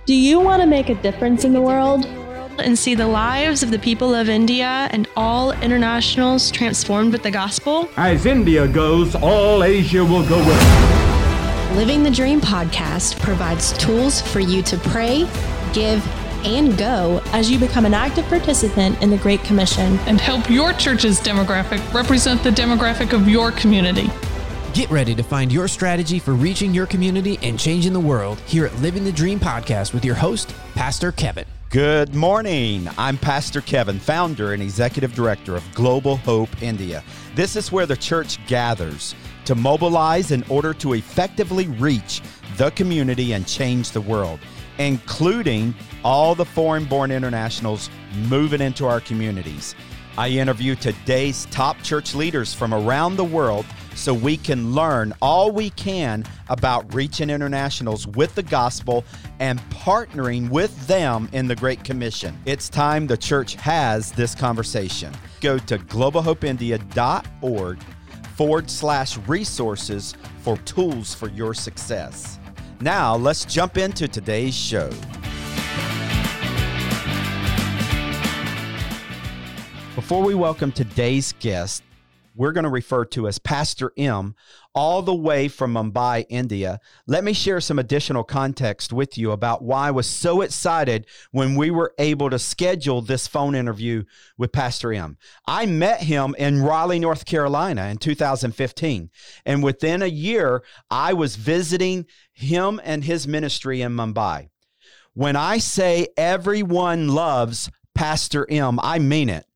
Do you want to make a difference in the world? And see the lives of the people of India and all internationals transformed with the gospel? As India goes, all Asia will go with it. Living the Dream podcast provides tools for you to pray, give, and go as you become an active participant in the Great Commission and help your church's demographic represent the demographic of your community. Get ready to find your strategy for reaching your community and changing the world here at Living the Dream podcast with your host, Pastor Kevin. Good morning. I'm Pastor Kevin, founder and executive director of Global Hope India. This is where the church gathers to mobilize in order to effectively reach the community and change the world, including all the foreign-born internationals moving into our communities. I interview today's top church leaders from around the world so we can learn all we can about reaching internationals with the gospel and partnering with them in the Great Commission. It's time the church has this conversation. Go to globalhopeindia.org/resources for tools for your success. Now, let's jump into today's show. Before we welcome today's guest, we're going to refer to as Pastor M, all the way from Mumbai, India. Let me share some additional context with you about why I was so excited when we were able to schedule this phone interview with Pastor M. I met him in Raleigh, North Carolina in 2015, and within a year, I was visiting him and his ministry in Mumbai. When I say everyone loves Pastor M, I mean it.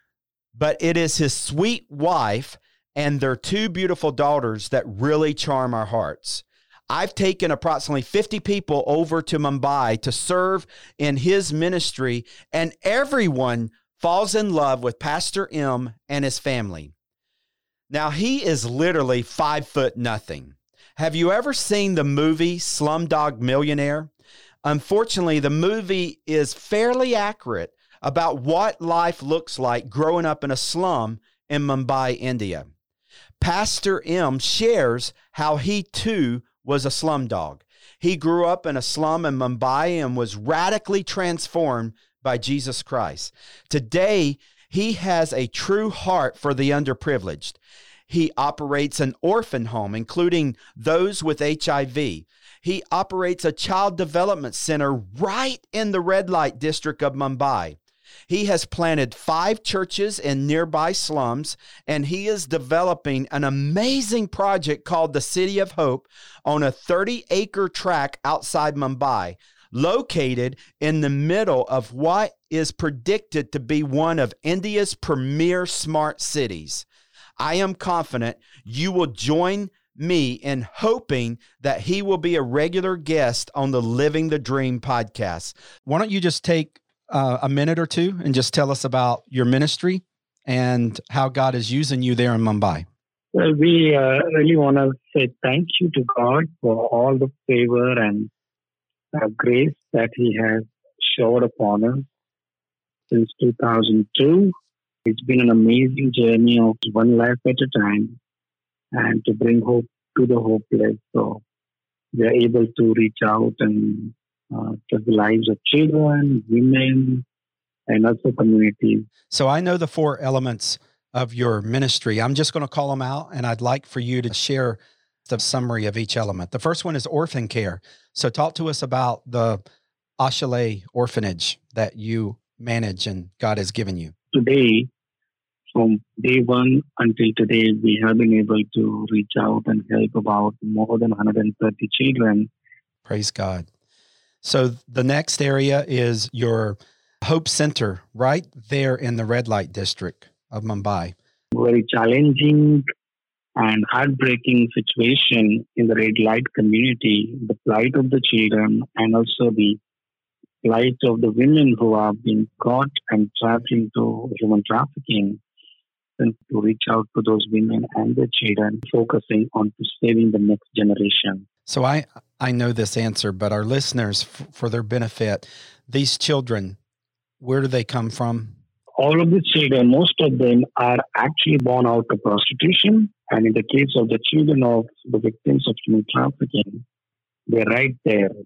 But it is his sweet wife and their two beautiful daughters that really charm our hearts. I've taken approximately 50 people over to Mumbai to serve in his ministry, and everyone falls in love with Pastor M and his family. Now, he is literally 5'0". Have you ever seen the movie Slumdog Millionaire? Unfortunately, the movie is fairly accurate about what life looks like growing up in a slum in Mumbai, India. Pastor M shares how he too was a slumdog. He grew up in a slum in Mumbai and was radically transformed by Jesus Christ. Today, he has a true heart for the underprivileged. He operates an orphan home, including those with HIV. He operates a child development center right in the red light district of Mumbai. He has planted 5 churches in nearby slums, and he is developing an amazing project called the City of Hope on a 30-acre tract outside Mumbai, located in the middle of what is predicted to be one of India's premier smart cities. I am confident you will join me in hoping that he will be a regular guest on the Living the Dream podcast. Why don't you just take a minute or two and just tell us about your ministry and how God is using you there in Mumbai? Well, we really want to say thank you to God for all the favor and grace that He has showered upon us since 2002. It's been an amazing journey of one life at a time and to bring hope to the hopeless. So we are able to reach out and touch the lives of children, women, and also communities. So I know the 4 elements of your ministry. I'm just going to call them out, and I'd like for you to share the summary of each element. The first one is orphan care. So talk to us about the Ashalay orphanage that you manage and God has given you. Today, from day one until today, we have been able to reach out and help about more than 130 children. Praise God. So the next area is your Hope Center right there in the red light district of Mumbai. Very challenging and heartbreaking situation in the red light community, the plight of the children and also the plight of the women who are being caught and traveling to human trafficking, and to reach out to those women and their children, focusing on to saving the next generation. So I know this answer, but our listeners, for their benefit, these children, where do they come from? All of the children, most of them are actually born out of prostitution. And in the case of the children of the victims of human trafficking, they're right there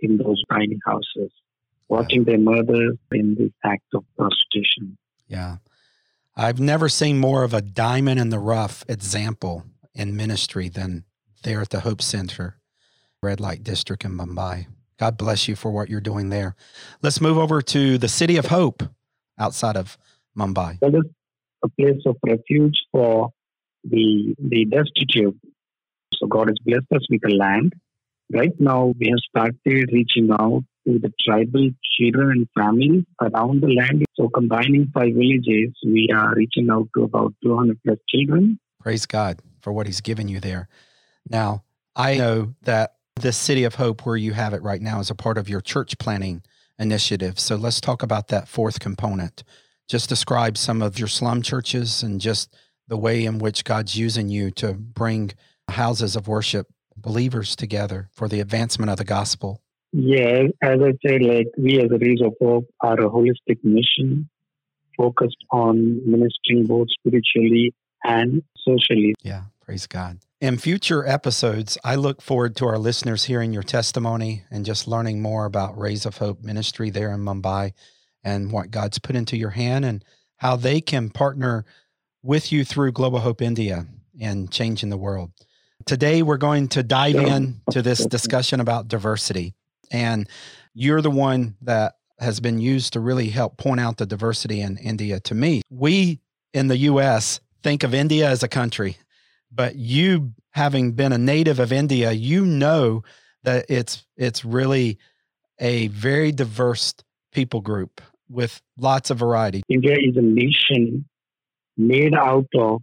in those tiny houses, watching their mothers in this act of prostitution. Yeah. I've never seen more of a diamond in the rough example in ministry than there at the Hope Center, Red Light District in Mumbai. God bless you for what you're doing there. Let's move over to the City of Hope outside of Mumbai. That is a place of refuge for the destitute. So God has blessed us with a land. Right now, we have started reaching out to the tribal children and families around the land. So combining 5 villages, we are reaching out to about 200 plus children. Praise God for what he's given you there. Now, I know that this City of Hope where you have it right now is a part of your church planning initiative. So let's talk about that fourth component. Just describe some of your slum churches and just the way in which God's using you to bring houses of worship, believers together for the advancement of the gospel. Yeah, as I said, like we as a Rays of Hope are a holistic mission focused on ministering both spiritually and socially. Yeah, praise God. In future episodes, I look forward to our listeners hearing your testimony and just learning more about Rays of Hope ministry there in Mumbai and what God's put into your hand and how they can partner with you through Global Hope India and changing the world. Today, we're going to dive into this discussion about diversity. And you're the one that has been used to really help point out the diversity in India to me. We in the U.S. think of India as a country, but you, having been a native of India, you know that it's really a very diverse people group with lots of variety. India is a nation made out of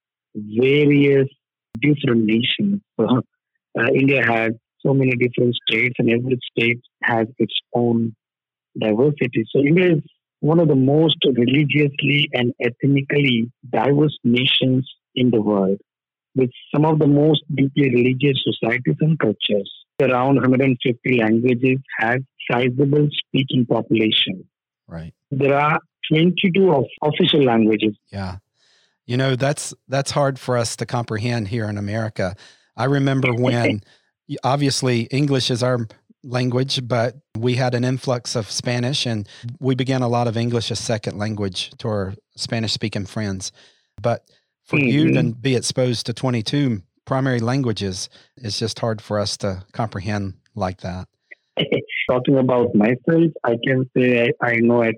various different nations. India has so many different states, and every state has its own diversity. So India is one of the most religiously and ethnically diverse nations in the world, with some of the most deeply religious societies and cultures. Around 150 languages have sizable speaking population. Right. There are 22 official languages. Yeah. You know, that's hard for us to comprehend here in America. I remember when, obviously, English is our language, but we had an influx of Spanish, and we began a lot of English as second language to our Spanish-speaking friends. But for you to be exposed to 22 primary languages, it's just hard for us to comprehend like that. Talking about myself, I can say I know at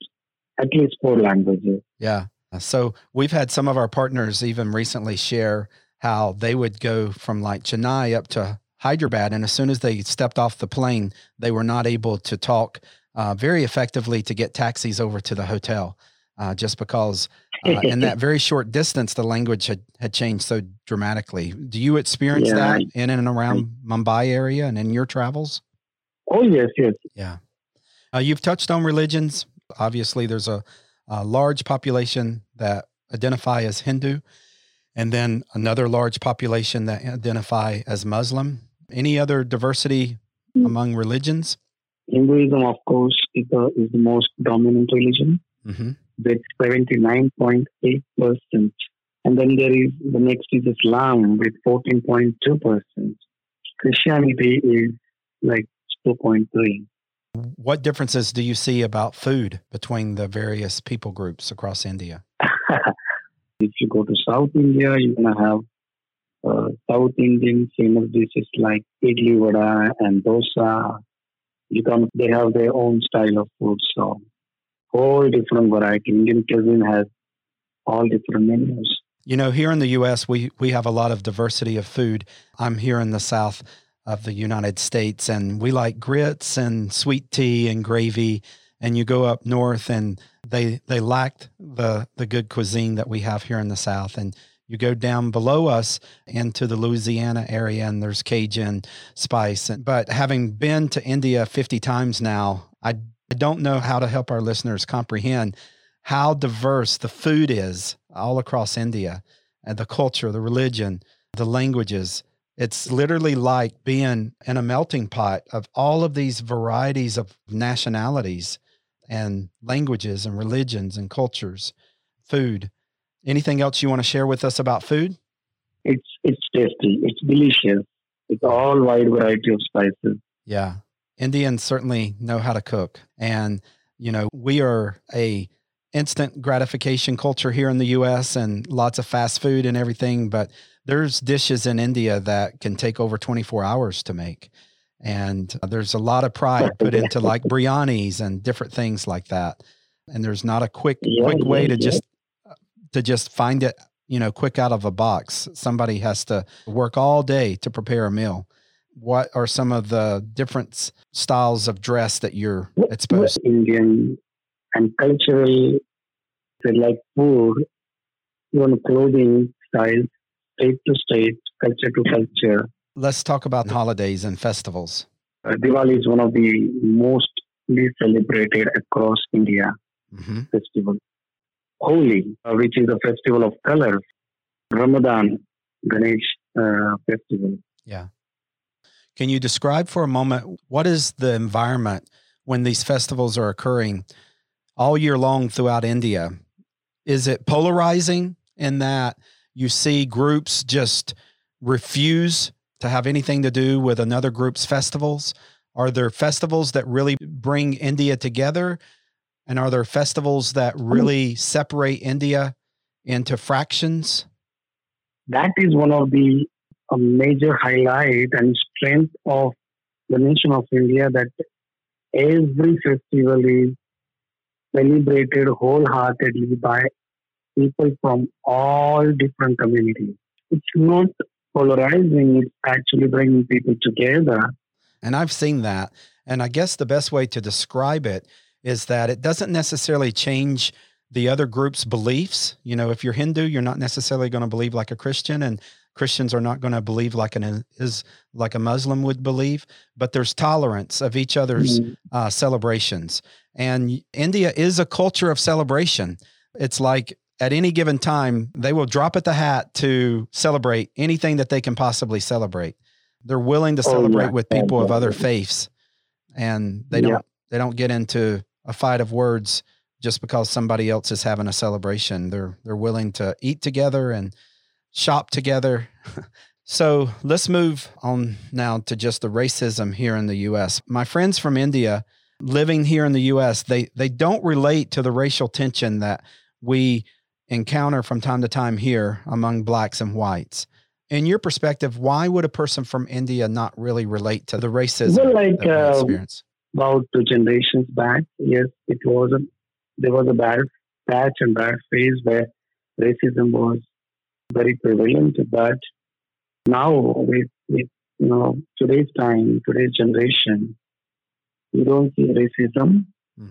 least 4 languages. Yeah. So we've had some of our partners even recently share how they would go from like Chennai up to Hyderabad, and as soon as they stepped off the plane, they were not able to talk very effectively to get taxis over to the hotel, just because in that very short distance, the language had changed so dramatically. Do you experience that in and around Mumbai area and in your travels? Oh, yes. Yeah. You've touched on religions. Obviously, there's a large population that identify as Hindu, and then another large population that identify as Muslim. Any other diversity among religions? Hinduism, of course, is the most dominant religion, with 79.8%. And then the next is Islam with 14.2%. Christianity is like 2.3%. What differences do you see about food between the various people groups across India? If you go to South India, you're going to have South Indian famous dishes like idli vada and dosa. They have their own style of food, so whole different variety. Indian cuisine has all different menus. You know, here in the U.S., we have a lot of diversity of food. I'm here in the South of the United States, and we like grits and sweet tea and gravy. And you go up north, and they lacked the good cuisine that we have here in the South. And you go down below us into the Louisiana area, and there's Cajun spice. But having been to India 50 times now, I don't know how to help our listeners comprehend how diverse the food is all across India, and the culture, the religion, the languages. It's literally like being in a melting pot of all of these varieties of nationalities and languages and religions and cultures, food. Anything else you want to share with us about food? It's tasty. It's delicious. It's all wide variety of spices. Yeah. Indians certainly know how to cook. And, we are a instant gratification culture here in the U.S. and lots of fast food and everything, but there's dishes in India that can take over 24 hours to make. And there's a lot of pride put into like biryanis and different things like that. And there's not a quick way to just find it, quick out of a box. Somebody has to work all day to prepare a meal. What are some of the different styles of dress that you're exposed to? Indian and cultural, like food, even clothing styles, state to state, culture to culture. Let's talk about holidays and festivals. Diwali is one of the mostly celebrated across India festival. Holi, which is a festival of colors. Ramadan, Ganesh festival. Yeah. Can you describe for a moment, what is the environment when these festivals are occurring all year long throughout India? Is it polarizing in that you see groups just refuse to have anything to do with another group's festivals? Are there festivals that really bring India together? And are there festivals that really separate India into fractions? That is one of the major highlight and strength of the nation of India, that every festival is celebrated wholeheartedly by people from all different communities. It's not polarizing, it's actually bringing people together. And I've seen that. And I guess the best way to describe it is that it doesn't necessarily change the other group's beliefs. If you're Hindu, you're not necessarily going to believe like a Christian, and Christians are not going to believe like a Muslim would believe, but there's tolerance of each other's celebrations. And India is a culture of celebration. It's like at any given time, they will drop at the hat to celebrate anything that they can possibly celebrate. They're willing to celebrate with people of other faiths, and they don't get into a fight of words just because somebody else is having a celebration. They're willing to eat together and shop together. So let's move on now to just the racism here in the U.S. My friends from India living here in the U.S., they don't relate to the racial tension that we encounter from time to time here among blacks and whites. In your perspective, why would a person from India not really relate to the racism that we experience? About 2 generations back, yes, there was a bad patch and bad phase where racism was very prevalent. But now with today's time, today's generation, you don't see racism.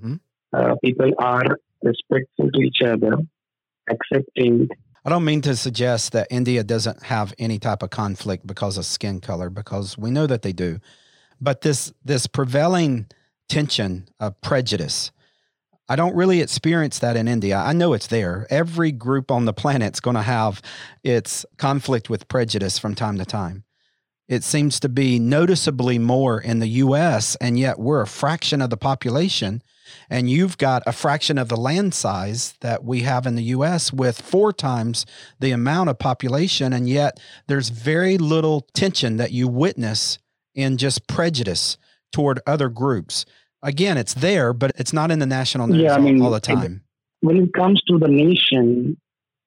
People are respectful to each other, accepting. I don't mean to suggest that India doesn't have any type of conflict because of skin color, because we know that they do. But this prevailing tension of prejudice, I don't really experience that in India. I know it's there. Every group on the planet's going to have its conflict with prejudice from time to time. It seems to be noticeably more in the U.S., and yet we're a fraction of the population. And you've got a fraction of the land size that we have in the U.S. with 4 times the amount of population, and yet there's very little tension that you witness in just prejudice toward other groups. Again, it's there, but it's not in the national news all the time. When it comes to the nation,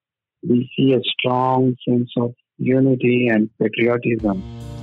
we see a strong sense of unity and patriotism.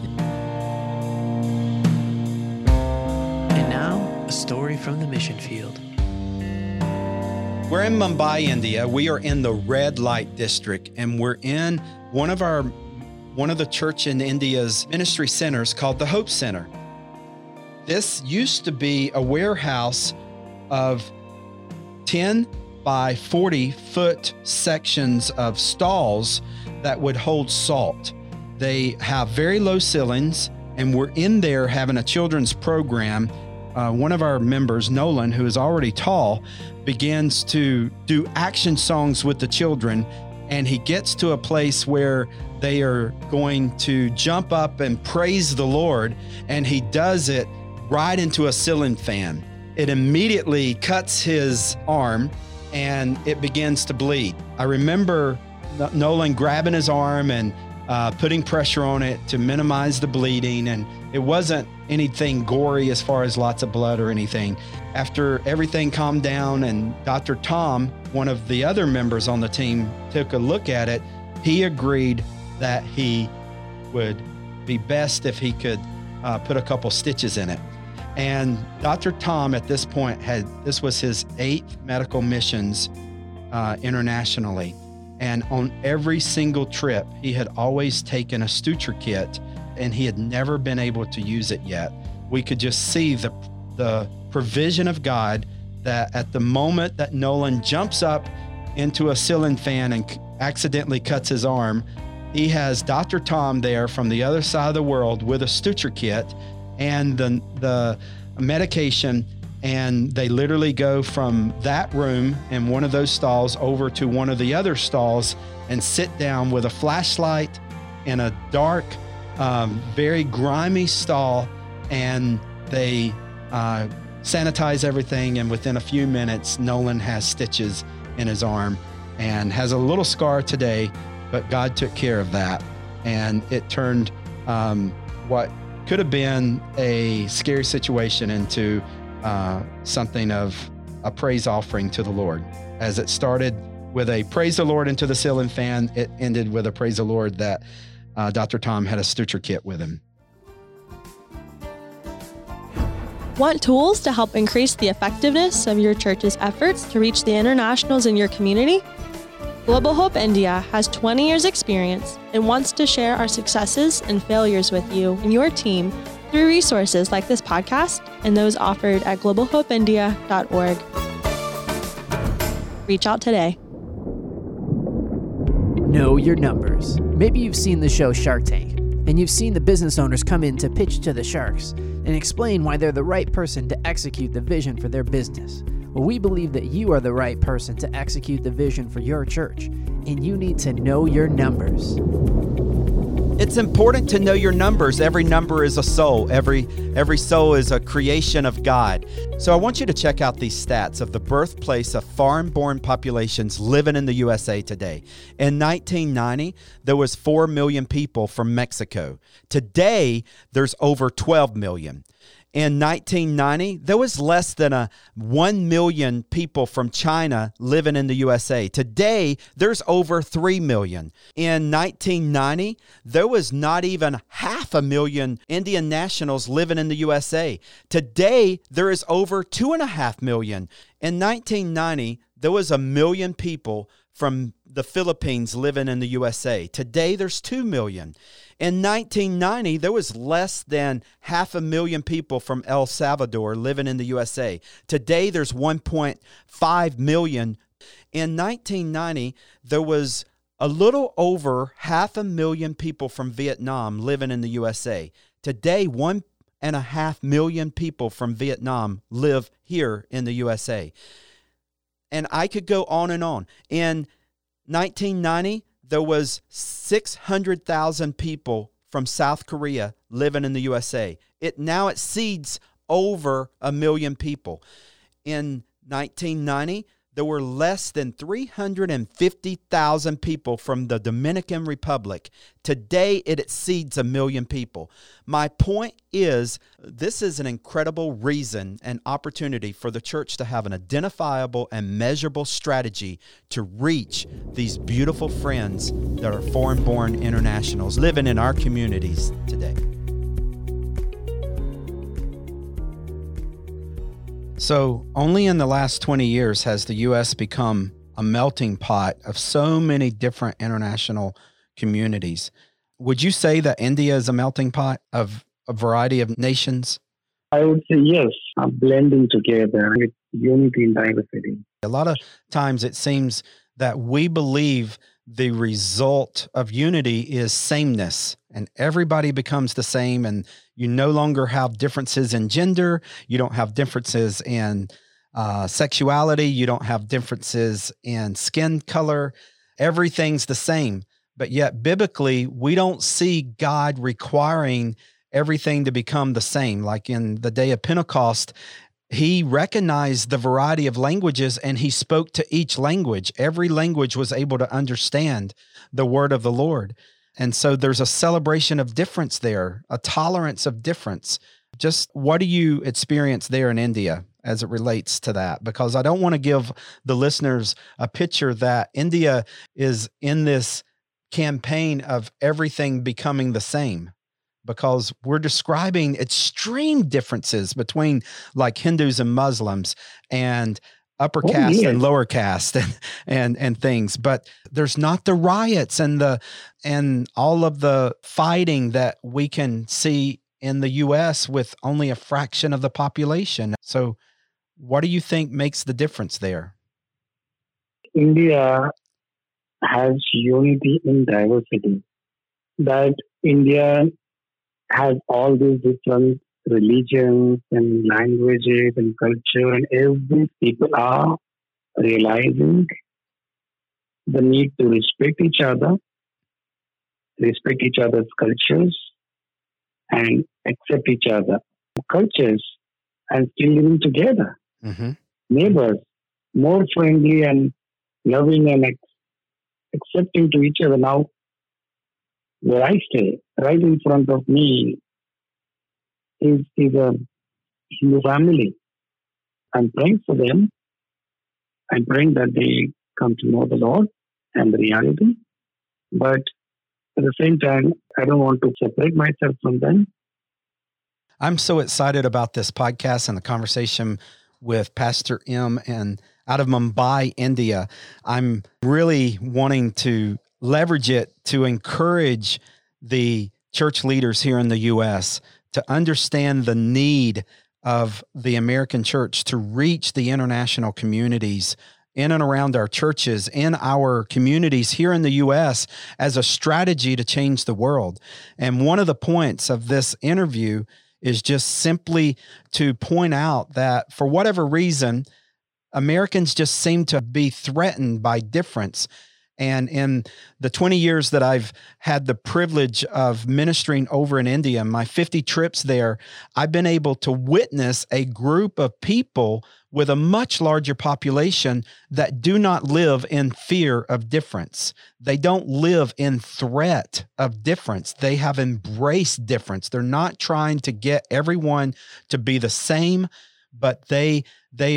And now, a story from the mission field. We're in Mumbai, India. We are in the red light district, and we're in one of the church in India's ministry centers called the Hope Center. This used to be a warehouse of 10 by 40 foot sections of stalls that would hold salt. They have very low ceilings, and we're in there having a children's program. One of our members, Nolan, who is already tall, begins to do action songs with the children, and he gets to a place where they are going to jump up and praise the Lord, and he does it right into a ceiling fan. It immediately cuts his arm and it begins to bleed. I remember Nolan grabbing his arm and putting pressure on it to minimize the bleeding. And It wasn't anything gory as far as lots of blood or anything. After everything calmed down and Dr. Tom, one of the other members on the team, took a look at it, he agreed that he would be best if he could put a couple stitches in it. And Dr. Tom at this point this was his 8th medical missions internationally. And on every single trip, he had always taken a suture kit, and he had never been able to use it yet. We could just see the provision of God that at the moment that Nolan jumps up into a ceiling fan and accidentally cuts his arm, he has Dr. Tom there from the other side of the world with a suture kit and the medication, and they literally go from that room in one of those stalls over to one of the other stalls and sit down with a flashlight in a dark, very grimy stall, and they sanitize everything, and within a few minutes, Nolan has stitches in his arm and has a little scar today, but God took care of that, and it turned what could have been a scary situation into something of a praise offering to the Lord. As it started with a praise the Lord into the ceiling fan, it ended with a praise the Lord that Dr. Tom had a suture kit with him. Want tools to help increase the effectiveness of your church's efforts to reach the internationals in your community? Global Hope India has 20 years experience and wants to share our successes and failures with you and your team through resources like this podcast and those offered at globalhopeindia.org. Reach out today. Know your numbers. Maybe you've seen the show Shark Tank, and you've seen the business owners come in to pitch to the sharks and explain why they're the right person to execute the vision for their business. Well, we believe that you are the right person to execute the vision for your church, and you need to know your numbers. It's important to know your numbers. Every number is a soul. Every soul is a creation of God. So I want you to check out these stats of the birthplace of foreign-born populations living in the USA today. In 1990, there was 4 million people from Mexico. Today, there's over 12 million. In 1990, there was less than 1 million people from China living in the USA. Today, there's over 3 million. In 1990, there was not even 500,000 Indian nationals living in the USA. Today, there is over 2.5 million. In 1990, there was 1 million people from the Philippines living in the USA. Today, there's 2 million. In 1990, there was less than 500,000 people from El Salvador living in the USA. Today, there's 1.5 million. In 1990, there was a little over 500,000 people from Vietnam living in the USA. Today, 1.5 million people from Vietnam live here in the USA. And I could go on and on. In 1990, there was 600,000 people from South Korea living in the USA. It now exceeds over 1 million people. In 1990, there were less than 350,000 people from the Dominican Republic. Today, it exceeds 1 million people. My point is, this is an incredible reason and opportunity for the church to have an identifiable and measurable strategy to reach these beautiful friends that are foreign-born internationals living in our communities today. So only in the last 20 years has the U.S. become a melting pot of so many different international communities. Would you say that India is a melting pot of a variety of nations? I would say yes, blending together with unity and diversity. A lot of times it seems that we believe the result of unity is sameness, and everybody becomes the same, and you no longer have differences in gender, you don't have differences in sexuality, you don't have differences in skin color, everything's the same. But yet biblically, we don't see God requiring everything to become the same. Like in the day of Pentecost, he recognized the variety of languages and he spoke to each language. Every language was able to understand the word of the Lord. And so there's a celebration of difference there, a tolerance of difference. Just what do you experience there in India as it relates to that? Because I don't want to give the listeners a picture that India is in this campaign of everything becoming the same, because we're describing extreme differences between like Hindus and Muslims and upper caste and lower caste and things. But there's not the riots and all of the fighting that we can see in the U.S. with only a fraction of the population. So what do you think makes the difference there? India has unity in diversity. That India has all these different religions and languages and culture, and every people are realizing the need to respect each other, respect each other's cultures, and accept each other cultures, and still living together. Mm-hmm. Neighbors, more friendly and loving and accepting to each other. Now, where I stay, right in front of me, is a Hindu family. I'm praying for them. I'm praying that they come to know the Lord and the reality. But at the same time, I don't want to separate myself from them. I'm so excited about this podcast and the conversation with Pastor M and out of Mumbai, India. I'm really wanting to leverage it to encourage the church leaders here in the U.S. to understand the need of the American church to reach the international communities in and around our churches, in our communities here in the U.S. as a strategy to change the world. And one of the points of this interview is just simply to point out that for whatever reason, Americans just seem to be threatened by difference. And in the 20 years that I've had the privilege of ministering over in India, my 50 trips there, I've been able to witness a group of people with a much larger population that do not live in fear of difference. They don't live in threat of difference. They have embraced difference. They're not trying to get everyone to be the same, but there's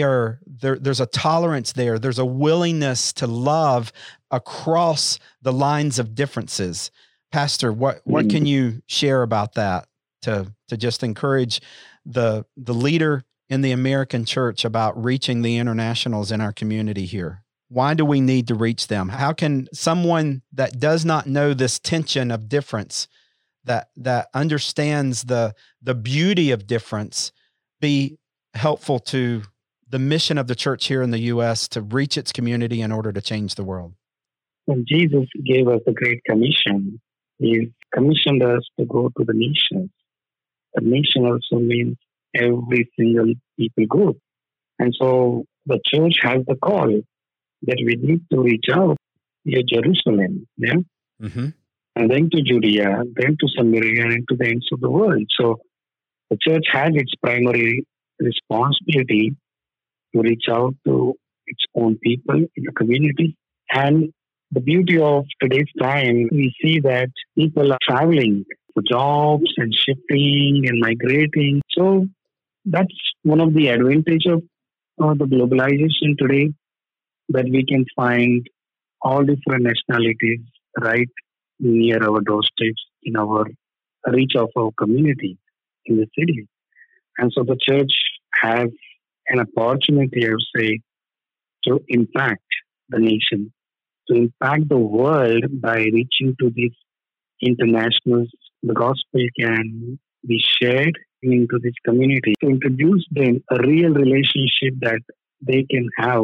a tolerance there. There's a willingness to love across the lines of differences. Pastor, what can you share about that to just encourage the leader in the American church about reaching the internationals in our community here? Why do we need to reach them? How can someone that does not know this tension of difference, that understands the beauty of difference, be helpful to the mission of the church here in the U.S. to reach its community in order to change the world? When Jesus gave us the Great Commission, He commissioned us to go to the nations. The nation also means every single people group. And so the church has the call that we need to reach out to Jerusalem, Mm-hmm. and then to Judea, then to Samaria, and to the ends of the world. So the church has its primary responsibility to reach out to its own people in the community. And the beauty of today's time, we see that people are traveling for jobs and shifting and migrating. So that's one of the advantages of the globalization today, that we can find all different nationalities right near our doorsteps, in our reach of our community in the city. And so the church has an opportunity, I would say, to impact the nation, to impact the world by reaching to these internationals. The gospel can be shared into this community, to introduce them a real relationship that they can have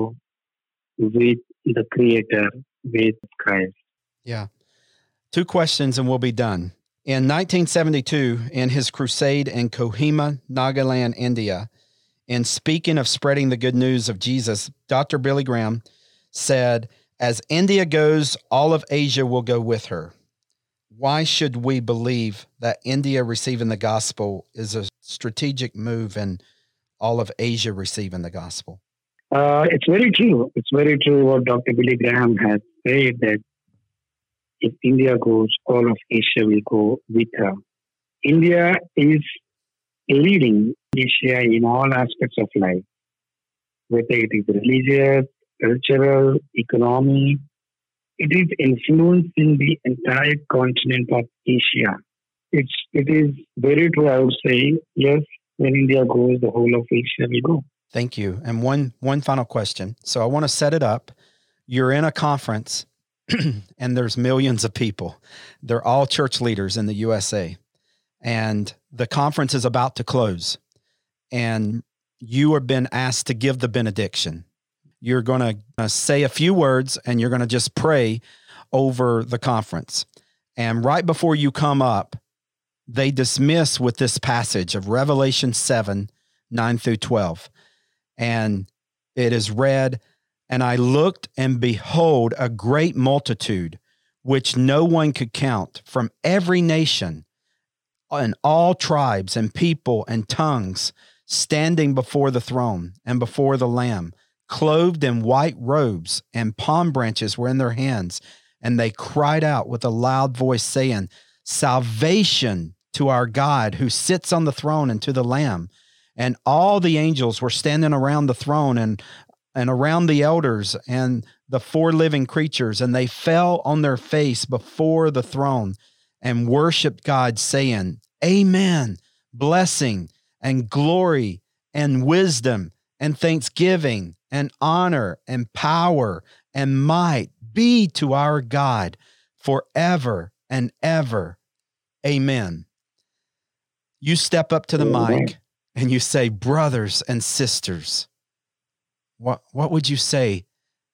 with the Creator, with Christ. Yeah. 2 questions and we'll be done. In 1972, in his crusade in Kohima, Nagaland, India, in speaking of spreading the good news of Jesus, Dr. Billy Graham said, "As India goes, all of Asia will go with her." Why should we believe that India receiving the gospel is a strategic move in all of Asia receiving the gospel? It's very true. It's very true what Dr. Billy Graham has said, that if India goes, all of Asia will go with her. India is leading Asia in all aspects of life, whether it is religious, cultural, economy. It is influencing the entire continent of Asia. It is very true, I would say. Yes, when India goes, the whole of Asia will go. Thank you. And one final question. So I want to set it up. You're in a conference and there's millions of people. They're all church leaders in the USA. And the conference is about to close. And you have been asked to give the benediction. You're going to say a few words and you're going to just pray over the conference. And right before you come up, they dismiss with this passage of Revelation 7, 9 through 12. And it is read, "And I looked, and behold, a great multitude, which no one could count, from every nation and all tribes and people and tongues, standing before the throne and before the Lamb, clothed in white robes, and palm branches were in their hands. And they cried out with a loud voice, saying, Salvation to our God who sits on the throne and to the Lamb. And all the angels were standing around the throne and around the elders and the four living creatures. And they fell on their face before the throne and worshiped God, saying, Amen, blessing and glory and wisdom and thanksgiving and honor and power and might be to our God forever and ever. Amen. You step up to the mic and you say, brothers and sisters, what would you say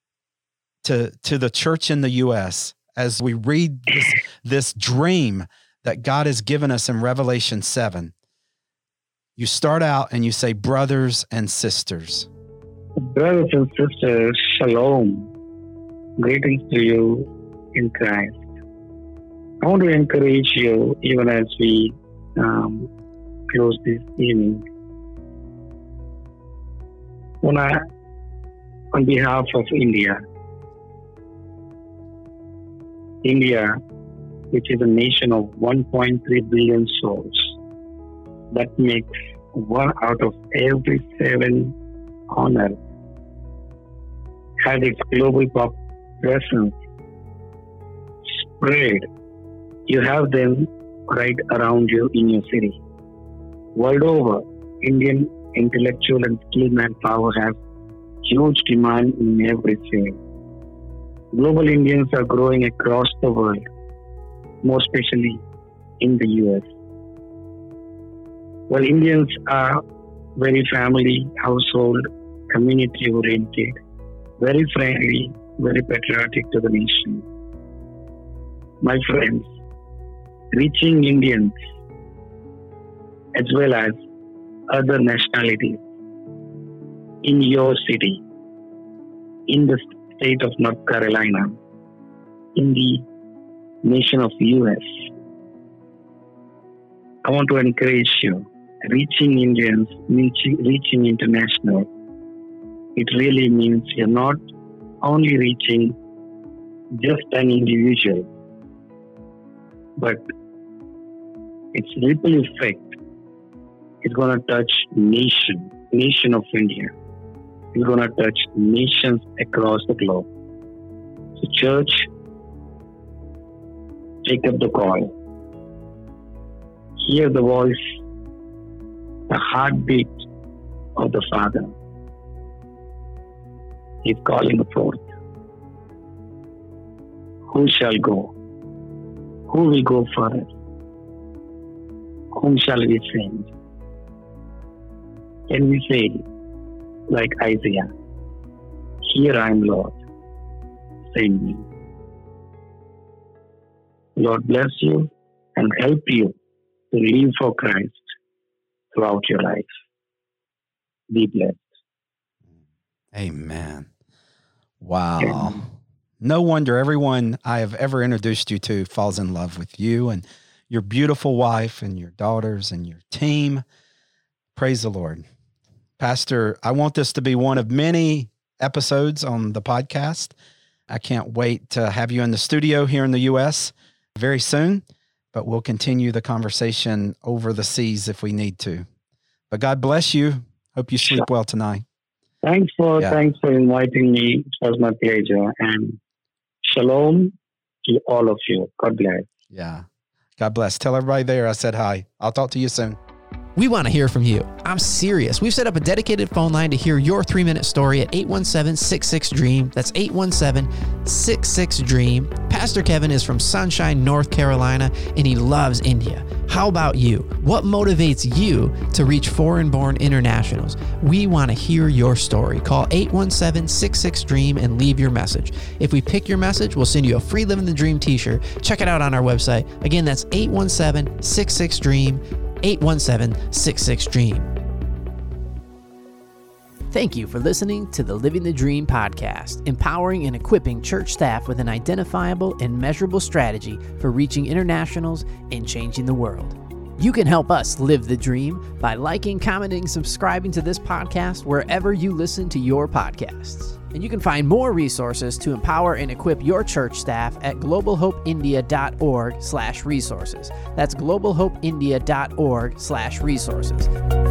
to the church in the U.S. as we read this dream that God has given us in Revelation 7? You start out and you say, brothers and sisters. Brothers and sisters, shalom. Greetings to you in Christ. I want to encourage you, even as we close this evening, on behalf of India, which is a nation of 1.3 billion souls, that makes 1 out of every 7 on earth, has its global presence spread. You have them right around you in your city. World over, Indian intellectual and skilled manpower has huge demand in every field. Global Indians are growing across the world, more especially in the US. Well, Indians are very family, household, community-oriented, very friendly, very patriotic to the nation. My friends, reaching Indians as well as other nationalities in your city, in the state of North Carolina, in the nation of US, I want to encourage you. Reaching Indians, reaching international, it really means you're not only reaching just an individual, but its ripple effect is going to touch nation of India. It's going to touch nations across the globe. So church, take up the call. Hear the voice, the heartbeat of the Father. He's calling forth. Who shall go? Who will go for us? Whom shall we send? Can we say, like Isaiah, Here I am, Lord, send me. Lord bless you and help you to live for Christ throughout your life. Be blessed. Amen. Wow. No wonder everyone I have ever introduced you to falls in love with you and your beautiful wife and your daughters and your team. Praise the Lord. Pastor, I want this to be one of many episodes on the podcast. I can't wait to have you in the studio here in the U.S. very soon, but we'll continue the conversation over the seas if we need to. But God bless you. Hope you sleep well tonight. Thanks for inviting me. It was my pleasure. And shalom to all of you. God bless. Yeah. God bless. Tell everybody there I said hi. I'll talk to you soon. We want to hear from you. I'm serious. We've set up a dedicated phone line to hear your 3-minute story at 817-66-DREAM. That's 817-66-DREAM. Pastor Kevin is from Sunshine, North Carolina, and he loves India. How about you? What motivates you to reach foreign-born internationals? We want to hear your story. Call 817-66-DREAM and leave your message. If we pick your message, we'll send you a free Living the Dream t-shirt. Check it out on our website. Again, that's 817-66-DREAM. 817-66-DREAM. Thank you for listening to the Living the Dream podcast, empowering and equipping church staff with an identifiable and measurable strategy for reaching internationals and changing the world. You can help us live the dream by liking, commenting, subscribing to this podcast wherever you listen to your podcasts. And you can find more resources to empower and equip your church staff at globalhopeindia.org/resources. That's globalhopeindia.org/resources.